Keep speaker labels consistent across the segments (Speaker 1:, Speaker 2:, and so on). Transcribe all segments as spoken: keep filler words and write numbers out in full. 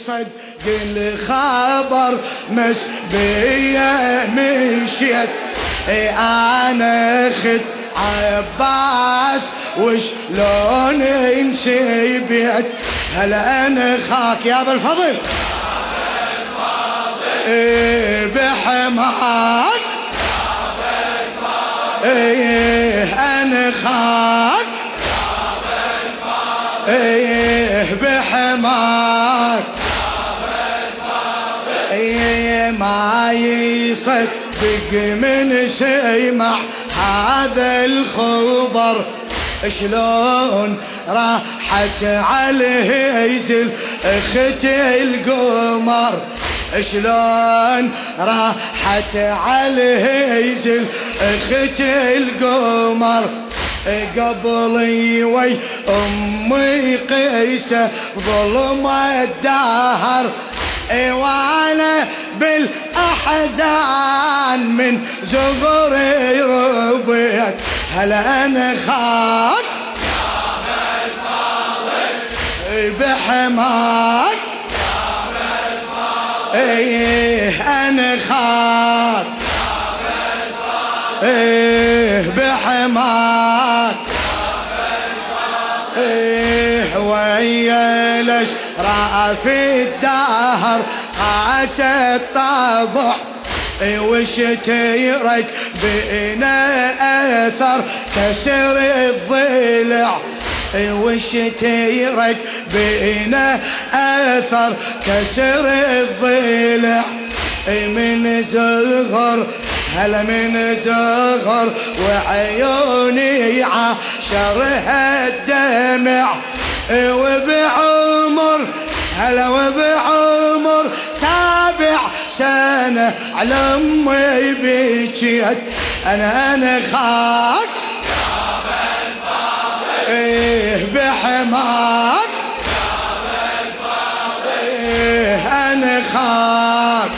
Speaker 1: صدق الخبر مس بيا مشيت انا خد عباس وشلون انشبيت هلا انا خاك يا ابو الفضل ايه بحماك ايه انا خاك ايه بحماك ايه ما يصدق من سمع هذا الخبر شلون راحت على هيزل اخت القمر شلون راحت على هيزل اخت القمر قبلي وي امي قيسه ظلم الدهر وانا بالاحزان من زغري ربيت هلا انا خاك
Speaker 2: يا بالفاضل
Speaker 1: بحماك
Speaker 2: يا بالفاضل
Speaker 1: ايه انا خاك
Speaker 2: يا بالفاضل
Speaker 1: ايه بحماك ايه ويا الاشراف الدهر قاس الطبع وش تيرك بينا اثر كسر الضلع وش تيرك بينا اثر كسر الضلع من زغر هلا من زغر وعيوني عشرها الدمع وبعمر هلا وبعمر سابع سنة على امي بكيت انا انا خاك
Speaker 2: يا بالفاضل
Speaker 1: ايه بحماك
Speaker 2: يا بالفاضل
Speaker 1: ايه انا خاك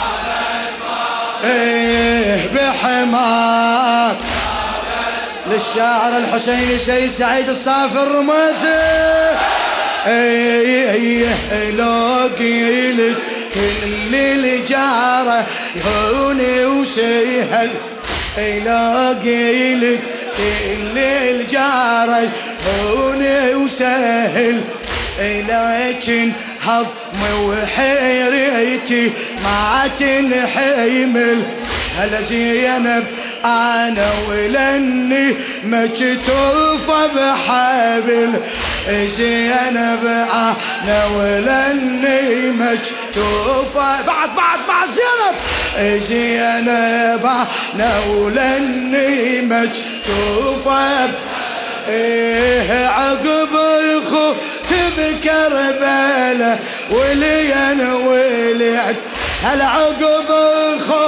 Speaker 1: ايه بحماك للشاعر الحسيني سيد سعيد الصافر مثل ايه لو قيلت كل الجاره يهوني وسهل لو قيلت كل الجاره يهوني وسهل لكن هضمي وحيرتي ما تنحمل هلا زينب انا ولاني مكتوفه بحبل زينب انا ولاني مكتوفه بعد بعد بعد زينب زينب انا ولاني مكتوفه ايه عقب اخو بكربله وليان ولعت هل عقب اخو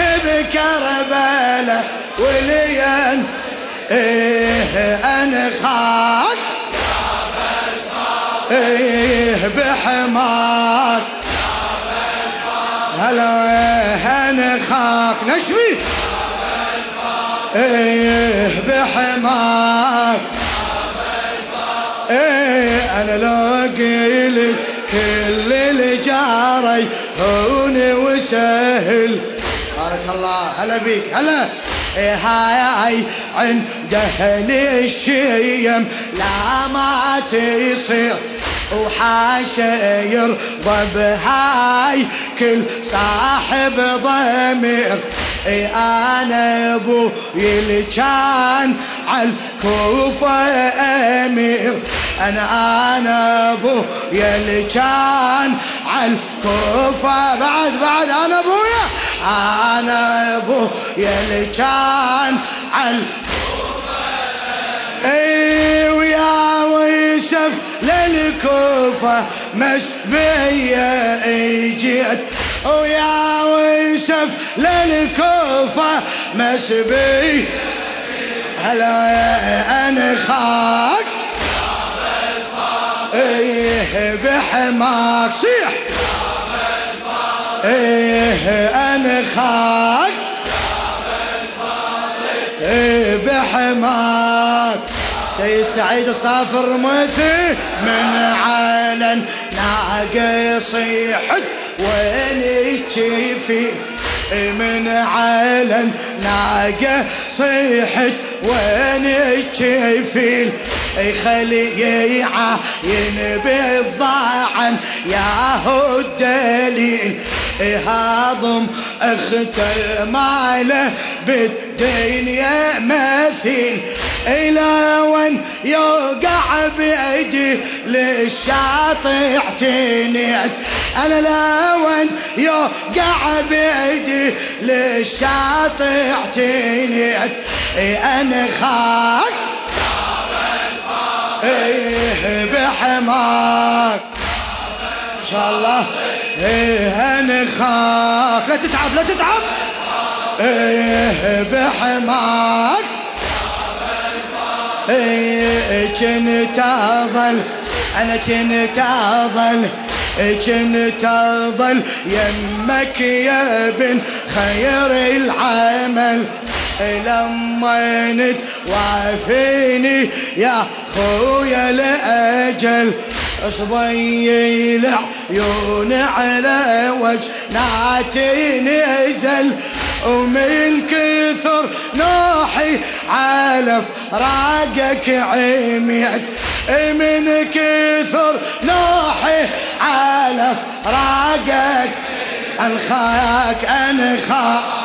Speaker 1: بكربله وليان ايه انا خاك
Speaker 2: يا بالفاضل
Speaker 1: ايه بحماك
Speaker 2: يا بالفاضل
Speaker 1: هلا ايه انا خاك نشوي
Speaker 2: يا بالفاضل
Speaker 1: ايه بحماك ايه انا لو قيلت كل الجاري هوني وسهل بارك الله هلا بيك هلا ايه هاي عند اهل الشيم لا ما تصير وحاشا يرضى بهاي كل صاحب ضمير اي انا ابوي اللي كان عالكوفة امير انا انا ابوي اللي كان عالكوفة بعد بعد انا ابويا انا ابوي اللي كان عالكوفة اي ويا ويسف للكوفة مسبية اجيت ويا ويسف للكوفة مسبي هلا انا خاك ايه بحماك صيح ايه انا خاك ايه بحماك سيد سعيد الصافر مثل من علن ناقص صيحت وين تشفي من على الناقة صيحت وين الجفيل خلي يعاين بالضاعن يا هو الدليل هاضم اخته ماله بالدنيا مثيل الى وين يوقع بايدي للشاطئ اعتنيت انا لا وين يوقع بايدي للشاطئ اعتنيت انا خاك ايه بحماك ان شاء الله ايه انا خاك لا تتعب لا تتعب ايه بحماك ايه كنت اظل انا كنت اظل كنت اظل يمك يا ابن خير العمل لما انت وافيني يا خويا لاجل صبي العيون على وجناتي نزل ومن كثر نوحي على فراقك عميت من كثر نوحي على فراقك انخاك انخاك